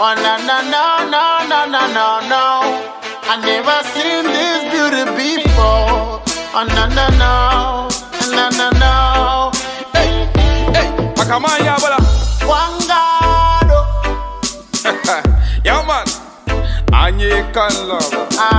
Oh no no no no no no no no. I never seen this beauty before. Oh no no no no no no. Hey, hey, Pakamaya bala. Wangado. Yeah man. Anye can love.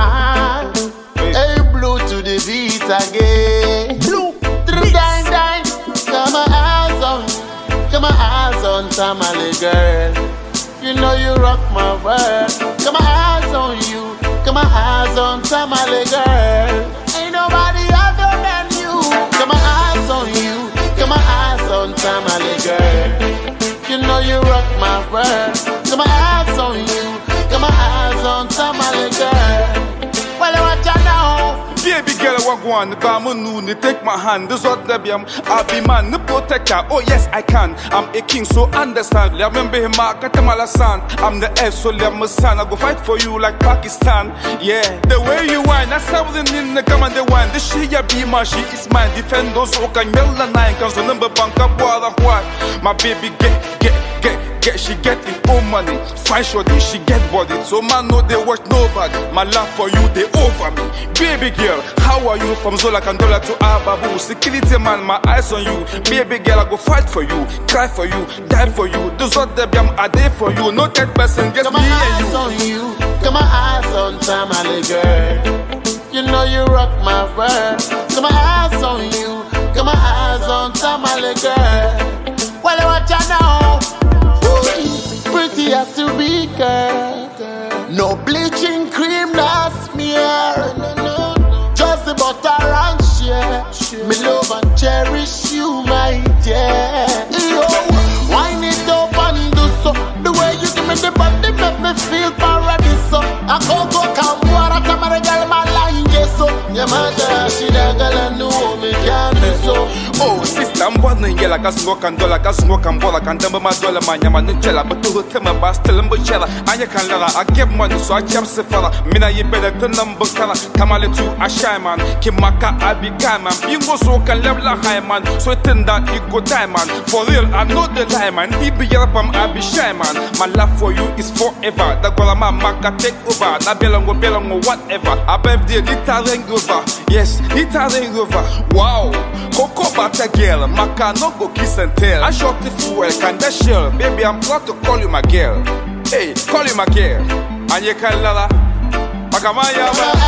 Hey, blue to the beat again. Blue. Dine dine. Come my eyes on. Come my eyes on Tamale girl. You know you rock my world. Got my eyes on you. Got my eyes on Tamale girl. Ain't nobody other than you. Got my eyes on you. Got my eyes on Tamale girl. You know you rock my world. Got my eyes on you. Got my eyes on Tamale girl. Well, what you know? Baby girl, I walk one, come on, take my hand. This what the I'll be man, the protector. Oh yes, I can. I'm a king, so understand. Remember him, I'm the S, so my son. I go fight for you like Pakistan. Yeah, the way you whine, that's something in the command. The wine, the she be my she is mine. Defend those who can yell the nine. Cause the number bank up, my baby get, she get in own money. Fine shorty, she get body. So man, no, they watch nobody. My love for you, they over me. Baby girl, how are you? From Zola Kandola to Ababu. Security man, my eyes on you. Baby girl, I go fight for you, cry for you, die for you. Those what the damn are there for you. No that person, just me and you. Got my eyes on you. Got my eyes on Tamale girl. You know you rock my world. Got my eyes on you. Got my eyes on Tamale girl. Well, what you know? Pretty as you be, girl. No bleaching cream, no smear. Just the butter and share. Me love and cherish you, my dear. Yo, wind it up and do so. The way you give me the body make me feel paradise. I go come water, Tamale girl, my line, yes, so. Yeah, my girl, she the girl and know me can't do so. Oh, sister, I'm wondering, yeah, like a smoke and dollar, got smoke and bola, can dumb my dollar, man, yaman, but to tell my best, tell him, but and you can let I get money, so I jump the fella. Mina, you better the number color, Tamale to a shy man, Kimaka, I be kind man, Bingo, so can level a high man, so it turned out you go time man. For real, I know the time man, he be up, I be shy man. My love for you is forever. The Golama Maka take over, na belongo, whatever. I bet the guitar over, yes, guitar over. Wow, Coco Bata girl, Maka no go kiss and tell. I shot the fuel, can that shell, baby, I'm proud to call you my girl. Hey, call you my girl. And you can lala. Pakamaya.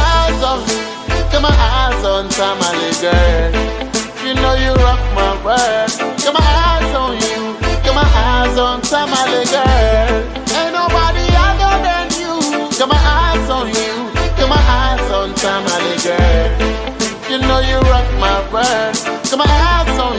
Got my eyes on Tamale girl. You know you rock my world. Got my eyes on you. Got my eyes on Tamale girl. Ain't nobody other than you. Got my eyes on you. Got my eyes on Tamale girl. You know you rock my world. Got my eyes on